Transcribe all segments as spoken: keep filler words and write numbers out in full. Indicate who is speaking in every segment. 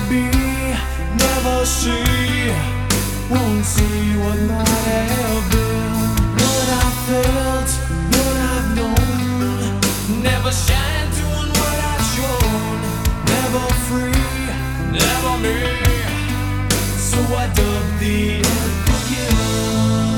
Speaker 1: be, never see, won't see what might have been. What I felt, what I've known, never shine doing what I've shown. Never free, never me, so I dub the unforgiven.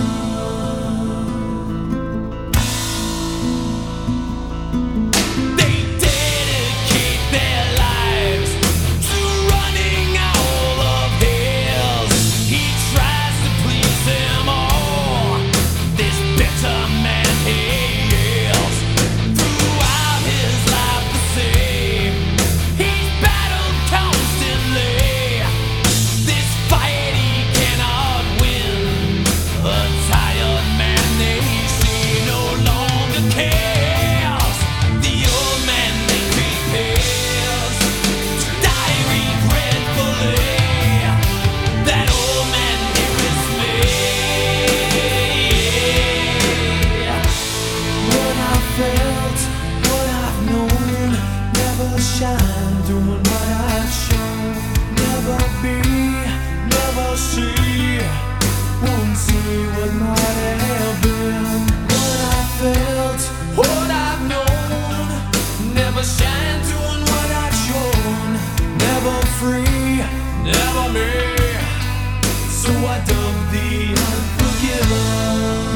Speaker 1: Shine, doing what I've shown. Never be, never see, won't see what might have been. What I felt, what I've known, never shine, doing what I've shown. Never free, never me, so I dub the unforgiven.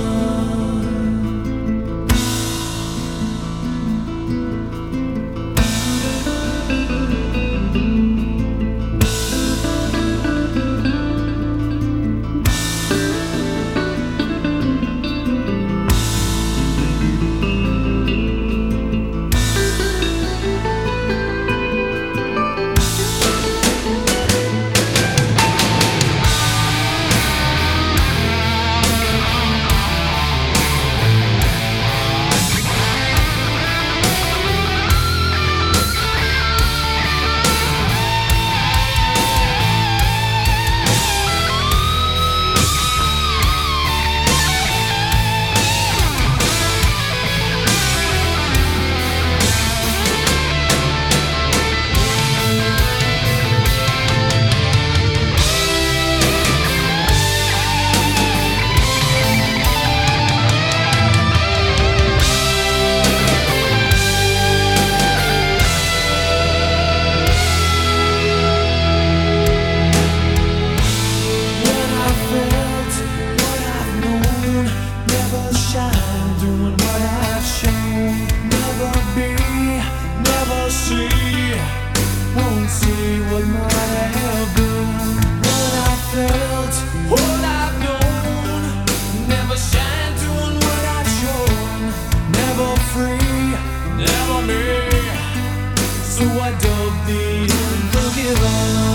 Speaker 1: Doing what I've shown. Never be, never see, won't see what might have been. What I felt, what I've known, never shine doing what I've shown. Never free, never me, so I dub the unforgiven.